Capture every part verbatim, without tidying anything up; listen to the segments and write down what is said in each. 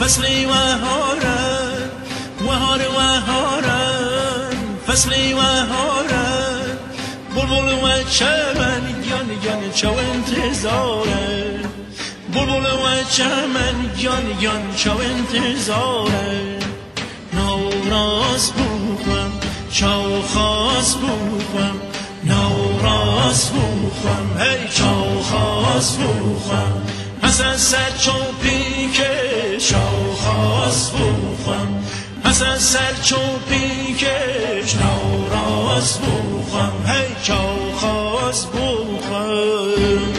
فصلی وهارن وهار وهارن فصلی وهارن بلبل و چمن گیان گیان چو انتظاره بلبل و چمن گیان گیان چو انتظاره نوراز بوخم چو خواست بوخم نوراز بوخم هی چو خواست بوخم پس از سر چو پیکش چو خواست بوخم پس از سر چو پیکش نوراز بوخم هی چو خواست بوخم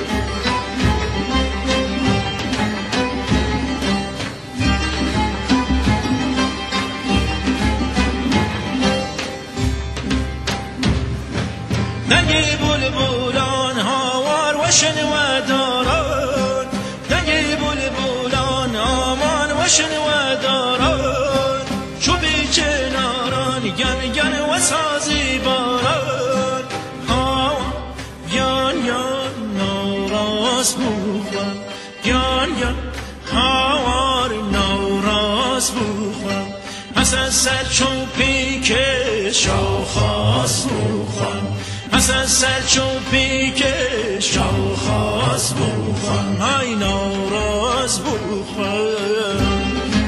دنگی بلبلان هاوار و شنو داران دنگی بلبلان آمان و شنو داران چو بی کناران گن گن و سازی باران ها گن گن نوراز بوخم گن گن هاوار نوراز بوخم پس از سر چون پیکش چو خواست بوخم پس از سر چو پیکش چو خواست بوخم های نوراز بوخم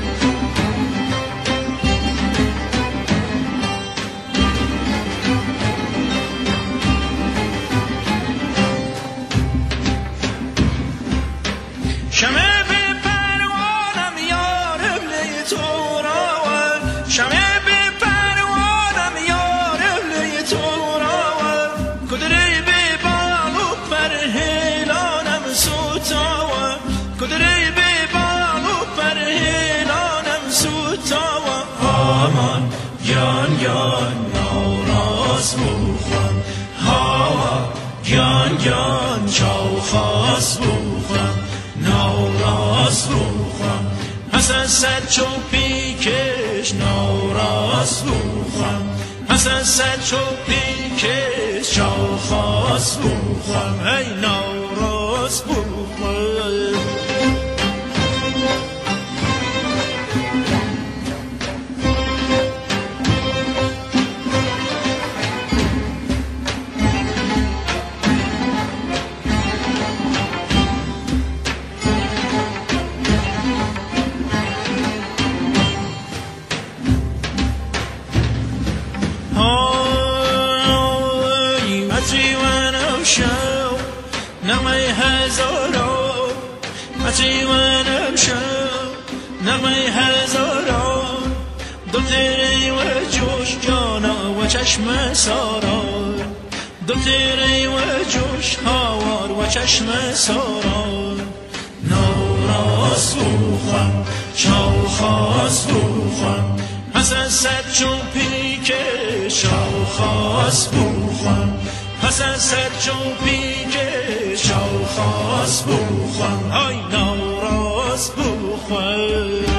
شمه بی پروانم یارم لی تو راون شمه بی پروانم یارم لی تو راون کدری بی بالو پر هیلانم سوتاون کدری بی بالو پر هیلانم سوتاون آمان گیان گیان نوراز بوخم هوا گیان گیان چو خواست بوخم نوراز بوخم پس از سر چو پیکش نوراز بوخم پس از سر چو پیکش چو خواست بوخم ای نوراز بوخم نغمه هزاران عجیبانم شو نغمه هزاران دل تیری و جوش جانا و چشم ساران دل تیری و جوش هوار و چشم ساران نوراز بوخم چو خواست بوخم پس از سر چون پیکش چو خواست بوخم پس از سر چون پیکش چو خواست بوخم های نوراز بوخم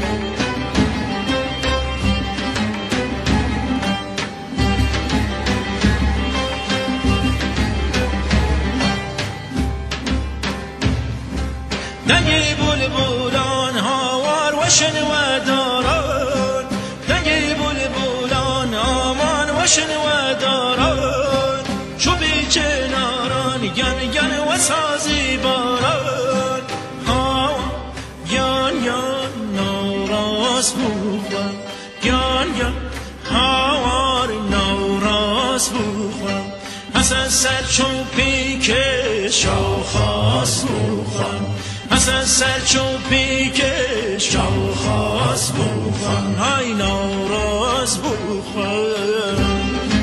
دنگی بلبلان هاوار و شنو داران دنگی بلبلان آمان و شنو داران چو بی کناران گن گن و سازی باران ها گن گن نوراز بوخم گن گن هاوار نوراز بوخم پس از سر چون پیکش چو خواست بوخم پس از سر چون پیکش چو خواست بوخم های نوراز بوخم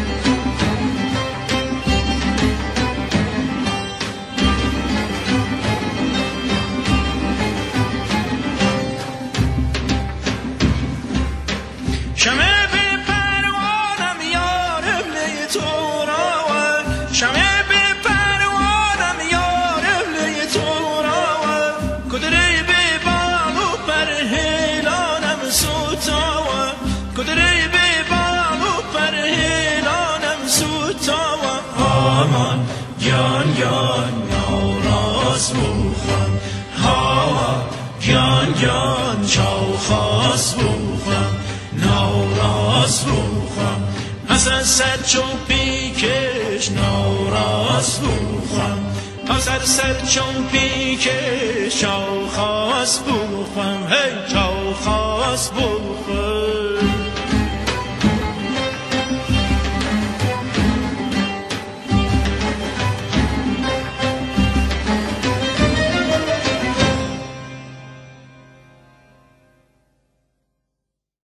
شمه بی پروانم یارم لی تو راون شمه بی پروانم یارم لی تو راون کدری بی بالو پر هیلانم سوتاون کدری بی بالو پر هیلانم سوتاون آمان گیان گیان نوراز بوخم هوا گیان گیان چاو خواست بخورم ناراست بخورم پس از سر چون پیکش ناراست بخورم پس از سر چون پیکش چاو خواست بخورم هی چاو خواست بخورم